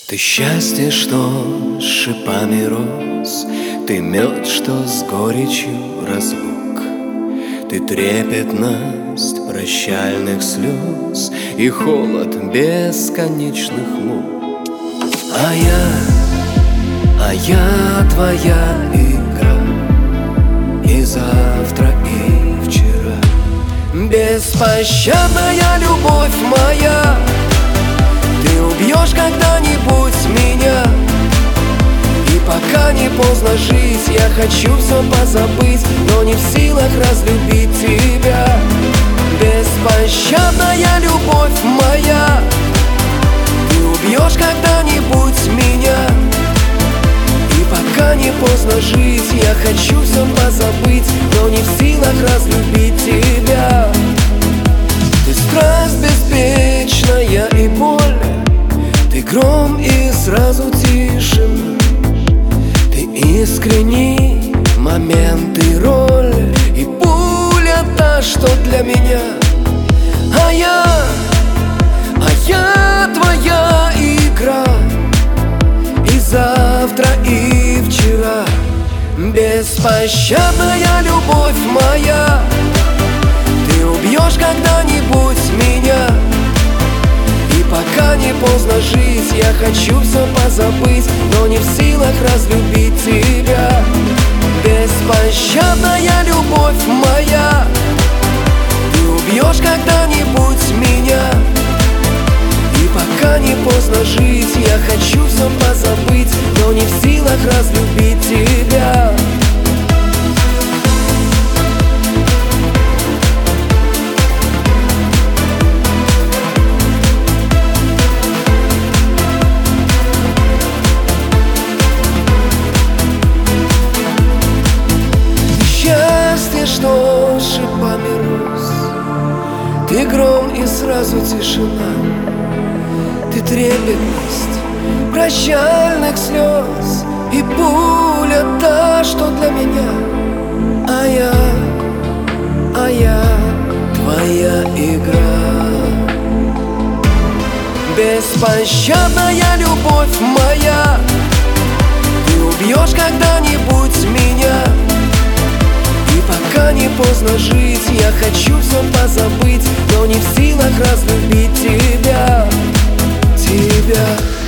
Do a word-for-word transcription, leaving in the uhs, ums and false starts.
Ты счастье, что с шипами рос, ты мед, что с горечью разлук, ты трепетность прощальных слез и холод бесконечных мук. А я, а я твоя игра, и завтра, и вчера. Беспощадная любовь моя, ты убьешь когда-нибудь меня. И пока не поздно жить, я хочу все позабыть, но не в силах разлюбить тебя. Беспощадная любовь моя, ты убьешь когда-нибудь меня. И пока не поздно жить, я хочу все позабыть, но не в силах разлюбить тебя. Ты страсть беспечная и боль, ты гром и сразу тишина. Ты искренний момент и роль, и пуля та, что для меня. А я, а я твоя игра, и завтра, и вчера. Беспощадная любовь моя, ты убьешь когда-нибудь меня. И пока не поздно жить, я хочу все позабыть, но не в силах разлюбить тебя. Беспощадная любовь моя, ты убьешь когда-нибудь меня. И пока не поздно жить, я хочу все позабыть, но не в силах разлюбить тебя. Что шипами рос, ты гром и сразу тишина. Ты трепетность прощальных слез, и пуля та, что для меня. А я, а я твоя игра. Беспощадная любовь моя, ты убьешь когда-нибудь меня. И пока не поздно жить, я хочу все позабыть, но не в силах разлюбить тебя, тебя.